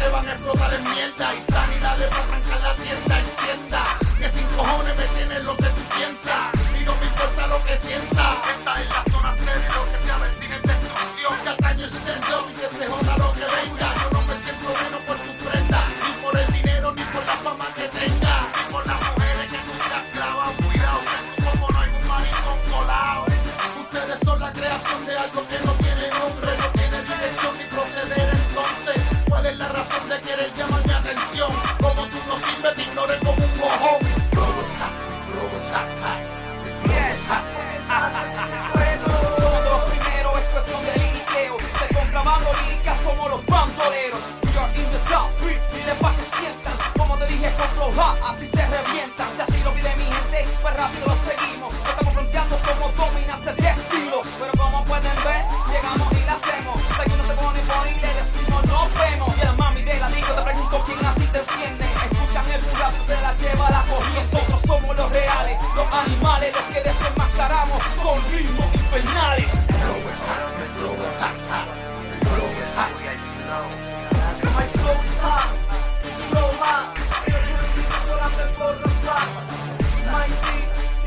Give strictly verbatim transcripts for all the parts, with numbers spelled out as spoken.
te van a explotar en mierda. Y sanidad le va a arrancar la tienda, entienda que sin cojones me tienes lo que tú piensas y no me importa lo que sienta. Esta es la zona seria, lo que se avecina es destrucción. Cataño stand up y que se joda lo que venga. Yo no me siento menos por tu prenda, ni por el dinero, ni por la fama que tenga, ni por las mujeres que tú te has clavado. Cuidado, que tú como no hay un maricón colado. Ustedes son la creación de algo que no tiene nombre, no tiene dirección ni proceder. Entonces, ¿cuál es la razón de querer llamar mi atención? Como tú no sirves, te ignoré como un mojón. Mi flow is hot, mi flow is hot, hot. Mi flow is hot. Todo primero es cuestión de liriqueo. De contrabando lírica somos los bandoleros. We are in the top three, miren pa' que sientan. Como te dije con flow hot, así se revientan. Si así lo pide mi gente, pues rápido lo seguimos. Estamos fronteando, somos dominantes de estilos. Pero como pueden ver, llegamos y la hacemos. Si uno se pone por y le decimos nos vemos. Y la mami de la disco te pregunto quién así te enciende. Escuchan el burato, se la lleva la corriente. Nosotros somos los reales, los animales, los que desenmascaramos con ritmos infernales. Mi flow is hot, mi flow is hot, hot. Mi flow is hot. My flow is hot, flow hot. Solamente por rozar. My beat,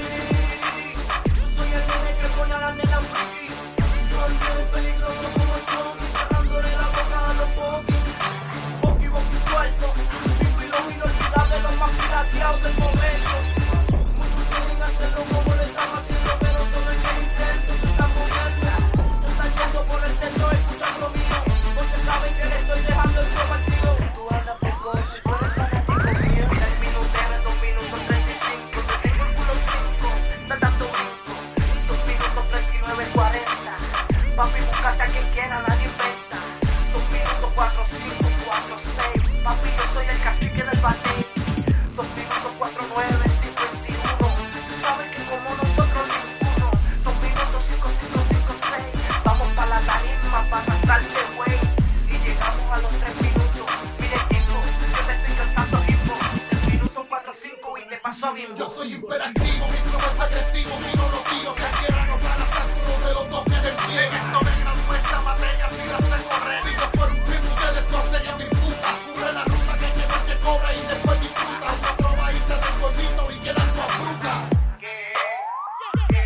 yo soy el nene que pone a la nena friki. Soy bien peligroso como el zombie, cerrándole la boca a los pokis. Poki, poki suelto, vivo y los inolvidables, los más pirateados del momento. Muchos quieren hacerlo como le están haciendo, pero solo en el intento se están muriendo. Se están yendo por el techo escuchando mío, porque saben que le estoy dejando el tío partido. Tú andas precoz, tú eres fanático mío. Tres minutos, dos minutos, treinta y cinco. Te tengo el culo cinco, está dando brinco. Dos minutos, treinta y nueve, cuarenta. Papi, búscate a quien quiera, nadie inventa. Dos minutos, cuatro, cinco, cuatro, seis. Papi, yo soy el cacique del batey. Dos minutos, cuatro, nueve, cincuenta y uno. Tú sabes que como nosotros ninguno. Dos minutos, cinco, cinco, cinco, seis. Vamos pa' la tarima, pa' arrastrarte, güey. Y llegamos a los tres minutos. Mire, chico, yo te estoy cantando hip hop. El minuto pasa cinco y te paso bien. Yo soy imperativo, mi flow es agresivo, si no lo tiro, se quiera no para estar uno de los dos que den pie. Esto me nuestra materia, si las de correr. Si no fuera un film, ustedes dos serían mi puta. Cubre la ruta que lleva que cobra y después disfruta. Una probadita del gordito y quedan con fruta. ¿Qué? ¿Qué?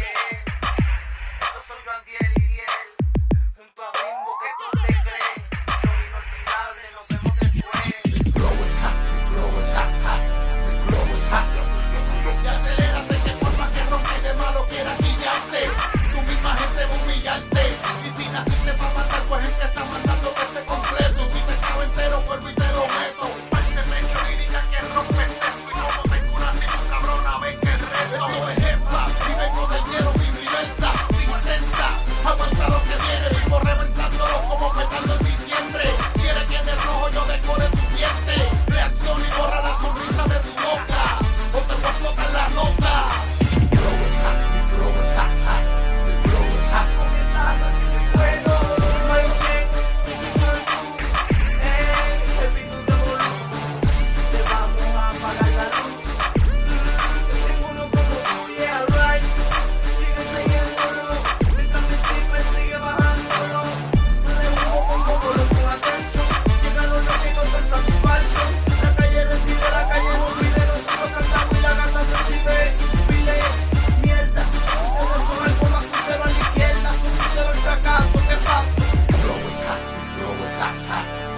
Estos son Joandiel y Diel, junto a Bimbo, que tú te crees. Lo inolvidable, nos vemos después. Mi flow is hot, mi flow is hot, hot. Mi flow is hot. Y acelérate que por más que ronque y de malo quiera guillarte, tu misma gente va a humillarte. Y si naciste para matar, pues empieza mandando que esté completo. Si te cago entero, vuelvo y te lo meto. Parte medio lírica que rompe el texto. Y como te curas si tu cabrona ves que el resto. Esto es hip-hop y vengo del hielo sin reversa, sin atenta. Aguanta lo que viene, vivo reventándolo como petando en diciembre. Quiere que en el rojo yo decore tu diente. Reacción y borra la sonrisa de tu boca, o te voy a explotar la nota. Mi flow is hot, mi flow is hot, hot. Mi flow is hot. Bueno, no hay quien, eh, el pico de volumen, te vamos a apagar la luz. Ninguno como tú, yeah, right. Sigue leyéndolo, mientras mi zipper sigue bajándolo. No le hubo con cobolo con atención, llegaron los ricos al satisfaction. La calle decide, la calle no pide, nosotros cantamos y la gata se exhibe. Pide mierda, ustedes son algo más crucero a la izquierda, son crucero al fracaso, ¿qué pasa? Mi flow is hot, mi flow is hot, hot.